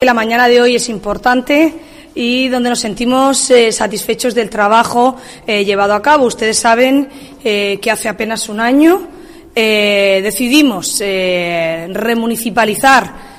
la mañana de hoy es importante y donde nos sentimos satisfechos del trabajo llevado a cabo. Ustedes saben que hace apenas un año decidimos remunicipalizar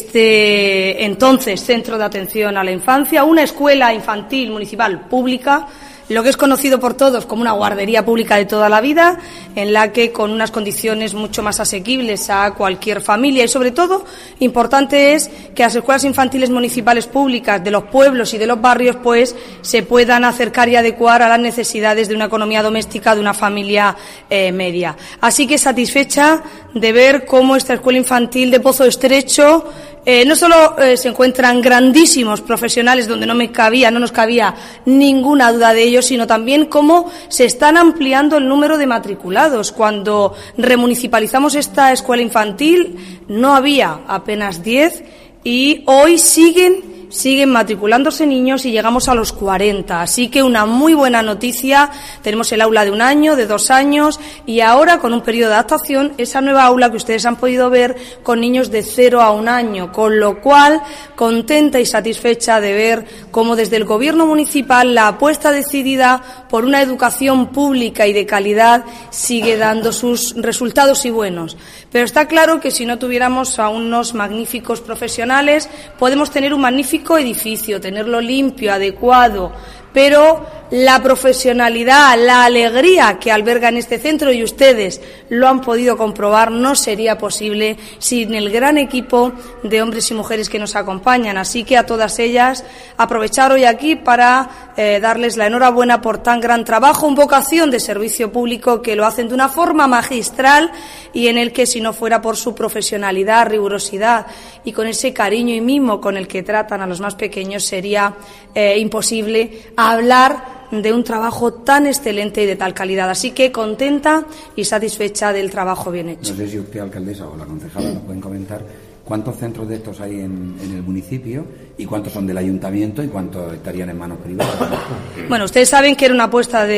este entonces Centro de Atención a la Infancia, una escuela infantil municipal pública, lo que es conocido por todos como una guardería pública de toda la vida, en la que con unas condiciones mucho más asequibles a cualquier familia y, sobre todo, importante es que las escuelas infantiles municipales públicas de los pueblos y de los barrios pues se puedan acercar y adecuar a las necesidades de una economía doméstica de una familia media. Así que satisfecha de ver cómo esta escuela infantil de Pozo Estrecho no solo se encuentran grandísimos profesionales donde no nos cabía ninguna duda de ello, sino también cómo se están ampliando el número de matriculados. Cuando remunicipalizamos esta escuela infantil no había apenas 10 y hoy siguen matriculándose niños y llegamos a los 40. Así que una muy buena noticia. Tenemos el aula de 1 año, de 2 años y ahora con un periodo de adaptación esa nueva aula que ustedes han podido ver con niños de 0 a 1 año. Con lo cual, contenta y satisfecha de ver cómo desde el Gobierno municipal la apuesta decidida por una educación pública y de calidad sigue dando sus resultados y buenos. Pero está claro que si no tuviéramos a unos magníficos profesionales podemos tener un magnífico edificio, tenerlo limpio, adecuado, pero la profesionalidad, la alegría que alberga en este centro, y ustedes lo han podido comprobar, no sería posible sin el gran equipo de hombres y mujeres que nos acompañan. Así que a todas ellas, aprovechar hoy aquí para darles la enhorabuena por tan gran trabajo, una vocación de servicio público que lo hacen de una forma magistral y en el que, si no fuera por su profesionalidad, rigurosidad y con ese cariño y mimo con el que tratan a los más pequeños, sería imposible hablar de un trabajo tan excelente y de tal calidad. Así que contenta y satisfecha del trabajo bien hecho. No sé si usted, alcaldesa, o la concejala nos pueden comentar cuántos centros de estos hay en el municipio y cuántos son del ayuntamiento y cuántos estarían en manos privadas. Bueno, ustedes saben que era una apuesta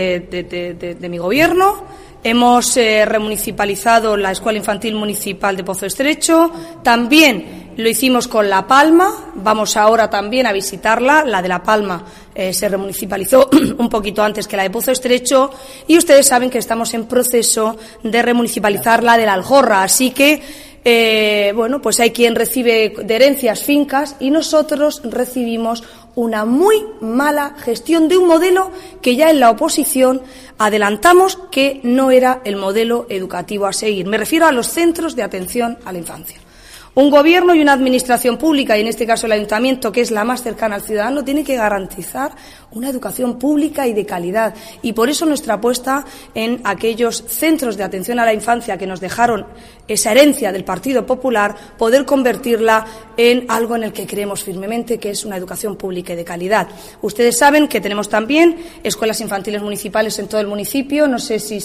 de mi gobierno. Hemos remunicipalizado la Escuela Infantil Municipal de Pozo Estrecho. También lo hicimos con La Palma. Vamos ahora también a visitarla. La de La Palma se remunicipalizó un poquito antes que la de Pozo Estrecho. Y ustedes saben que estamos en proceso de remunicipalizar la de La Aljorra. Así que, pues hay quien recibe de herencias fincas y nosotros recibimos una muy mala gestión de un modelo que ya en la oposición adelantamos que no era el modelo educativo a seguir. Me refiero a los centros de atención a la infancia. Un gobierno y una administración pública, y en este caso el ayuntamiento, que es la más cercana al ciudadano, tiene que garantizar una educación pública y de calidad. Y por eso nuestra apuesta en aquellos centros de atención a la infancia que nos dejaron esa herencia del Partido Popular, poder convertirla en algo en el que creemos firmemente, que es una educación pública y de calidad. Ustedes saben que tenemos también escuelas infantiles municipales en todo el municipio. No sé si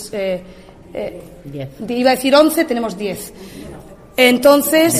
iba a decir 11, tenemos 10. Entonces,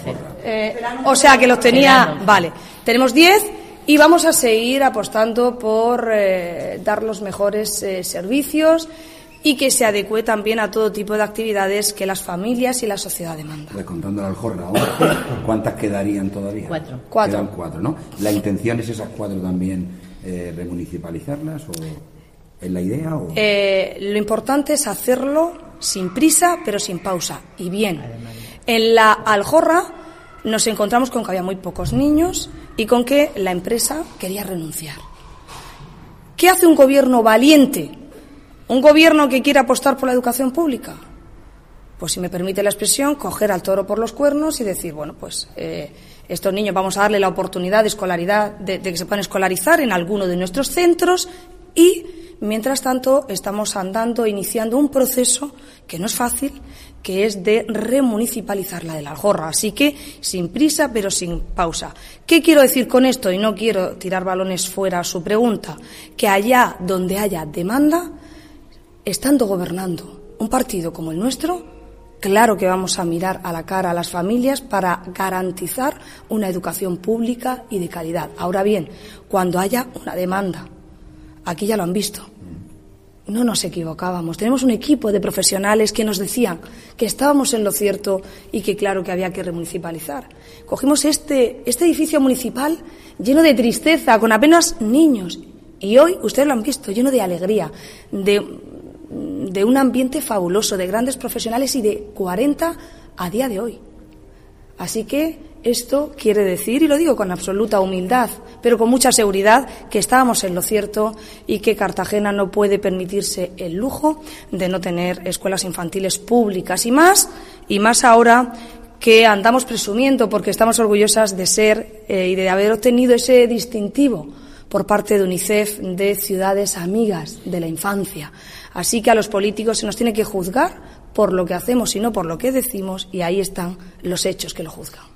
o sea que los tenía, vale, tenemos 10 y vamos a seguir apostando por dar los mejores servicios y que se adecue también a todo tipo de actividades que las familias y la sociedad demandan. Pues contando la Aljorra, ¿cuántas quedarían todavía? 4. Quedan 4, ¿no? ¿La intención es esas 4 también remunicipalizarlas o es la idea? O... lo importante es hacerlo sin prisa pero sin pausa y bien. En la Aljorra nos encontramos con que había muy pocos niños y con que la empresa quería renunciar. ¿Qué hace un gobierno valiente? ¿Un gobierno que quiere apostar por la educación pública? Pues, si me permite la expresión, coger al toro por los cuernos y decir, estos niños vamos a darle la oportunidad de escolaridad, de que se puedan escolarizar en alguno de nuestros centros y, mientras tanto, estamos iniciando un proceso que no es fácil, que es de remunicipalizar la de la Aljorra. Así que, sin prisa, pero sin pausa. ¿Qué quiero decir con esto? Y no quiero tirar balones fuera a su pregunta. Que allá donde haya demanda, estando gobernando un partido como el nuestro, claro que vamos a mirar a la cara a las familias para garantizar una educación pública y de calidad. Ahora bien, cuando haya una demanda, aquí ya lo han visto, no nos equivocábamos. Tenemos un equipo de profesionales que nos decían que estábamos en lo cierto y que claro que había que remunicipalizar. Cogimos este edificio municipal lleno de tristeza, con apenas niños, y hoy, ustedes lo han visto, lleno de alegría, de un ambiente fabuloso, de grandes profesionales y de 40 a día de hoy. Así que esto quiere decir, y lo digo con absoluta humildad, pero con mucha seguridad, que estábamos en lo cierto y que Cartagena no puede permitirse el lujo de no tener escuelas infantiles públicas, y más ahora que andamos presumiendo, porque estamos orgullosas de ser y de haber obtenido ese distintivo por parte de UNICEF de ciudades amigas de la infancia. Así que a los políticos se nos tiene que juzgar por lo que hacemos y no por lo que decimos, y ahí están los hechos que lo juzgan.